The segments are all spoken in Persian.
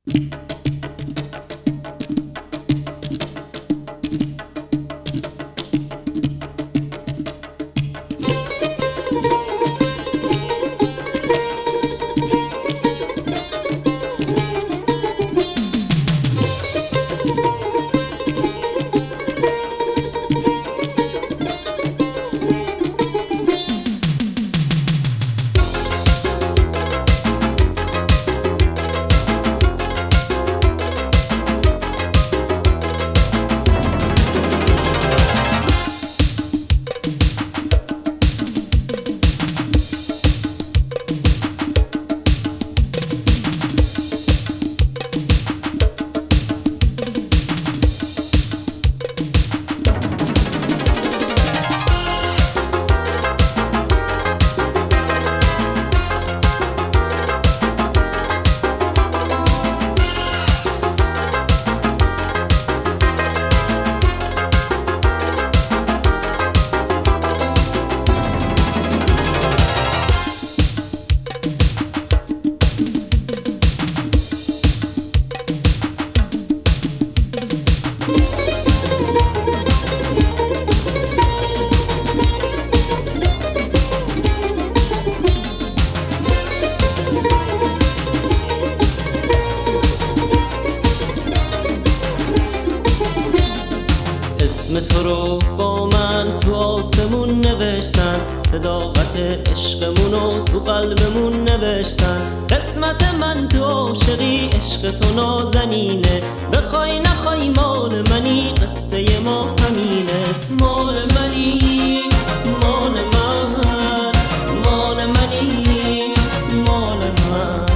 اسم تو رو با من تو آسمون نوشتن، صداقت عشقمونو تو قلبمون نوشتن. قسمت من تو عاشقی، عشق تو نازنینه، بخوای نخوای مال منی، قصه ما همینه. مال منی، مال من، مال منی، مال من،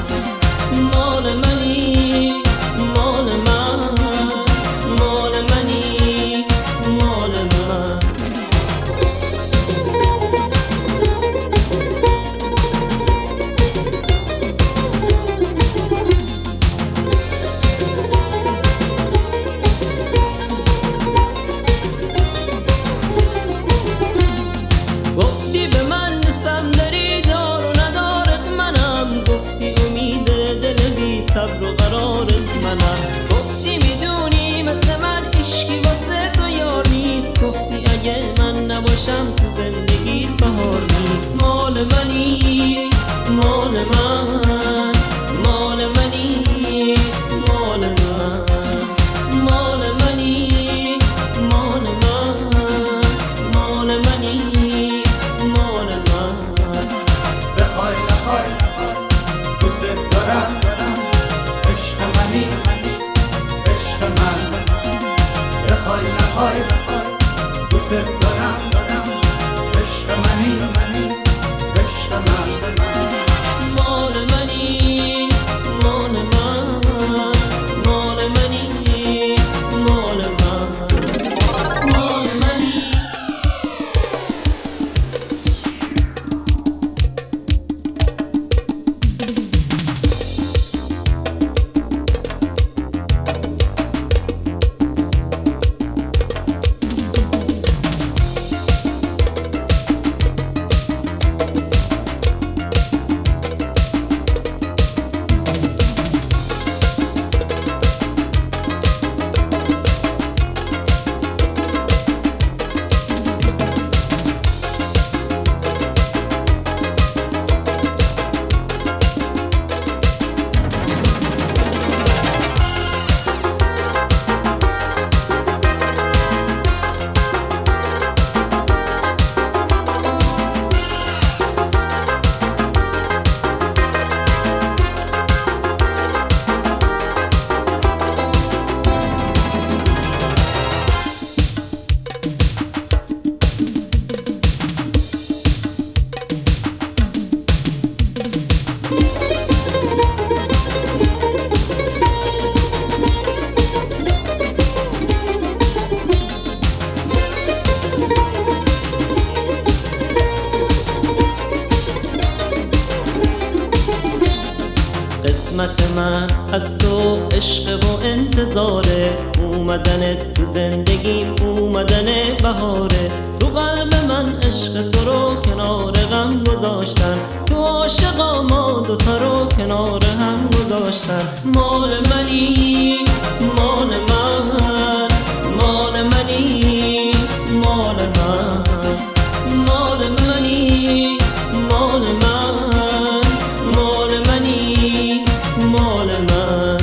مال منی، مال من، مال منی، مال من. من از تو عشق و انتظاره، اومدن تو زندگیم اومدن بهاره. تو قلب من عشق تو رو کنار غم گذاشتن، تو عاشقا ما دوتا رو کنار هم گذاشتن. مال منی مال من، مال منی مال من، مال منی مال من، مال منی مال من.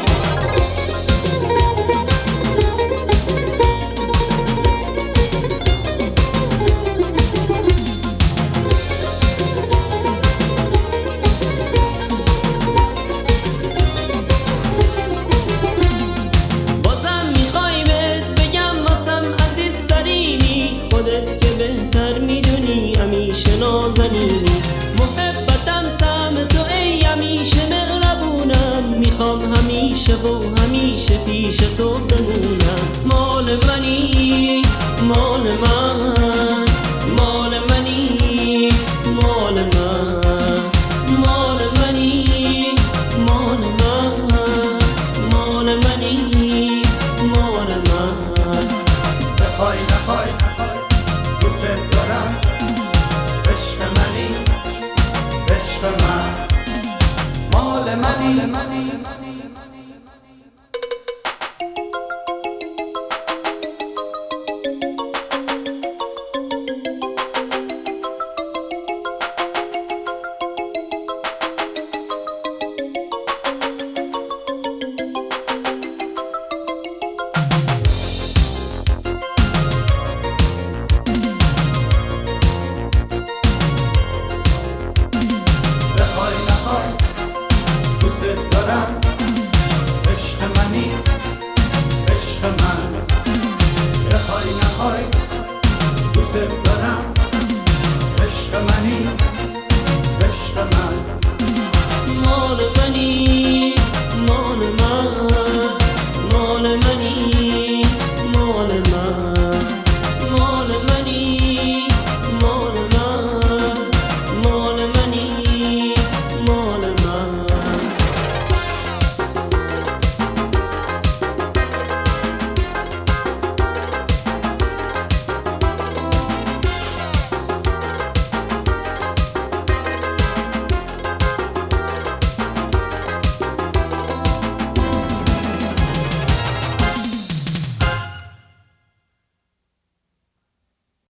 بازم میخوای بهت بگم واسم عزیزترینی، خودت که بهتر میدونی همیشه نازنینی. محبتم سهم تو ای همیشه مهربونم، میخوام همیشه و همیشه پیش تو بمونم. مال منی مال من، مال منی مال من، مال منی مال من، مال منی مال من. بخوای نخوای دوست دارم، عشق منی عشق من، مال منی. دوست دارم، عشق منی عشق من. بخوای نخوای دوست دارم، عشق منی